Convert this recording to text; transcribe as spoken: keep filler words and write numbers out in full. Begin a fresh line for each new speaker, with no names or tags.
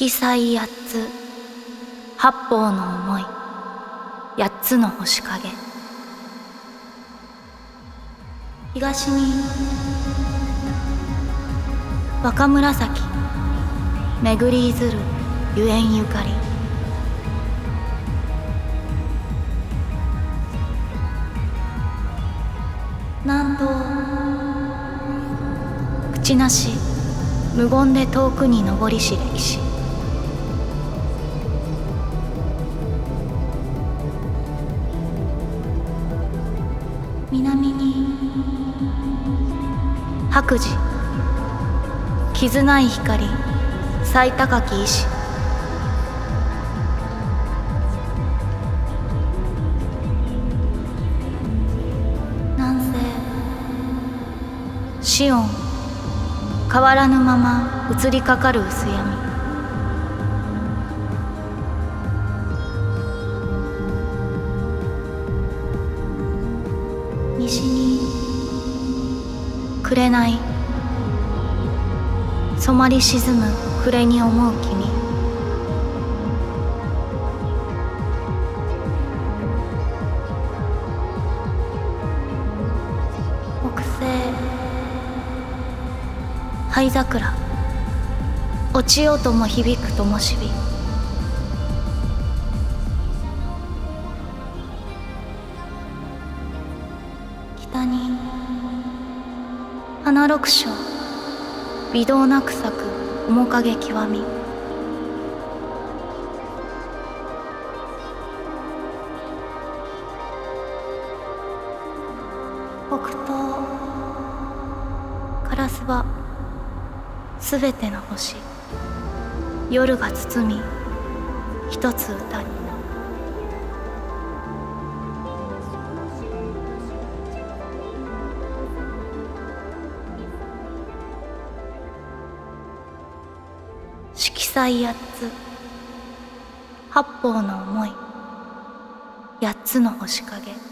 色彩八つ、八方の思い、八つの星影。東に若紫、巡りずるゆえんゆかり。南東、口なし無言で遠くに昇りし歴史。南に白磁、傷ない光、最高き意志。南西、紫音、変わらぬまま移りかかる薄闇。西に紅、染まり沈む暮れに思う君。北西、灰桜、落ちようとも響く灯火。北に花六章、微動なく咲く面影極み。北東、烏場、すべての星、夜が包み一つ歌に。色彩八つ、八方の思い、八つの星影。